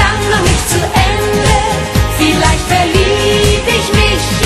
lang noch nicht zu Ende. Vielleicht verlieb ich mich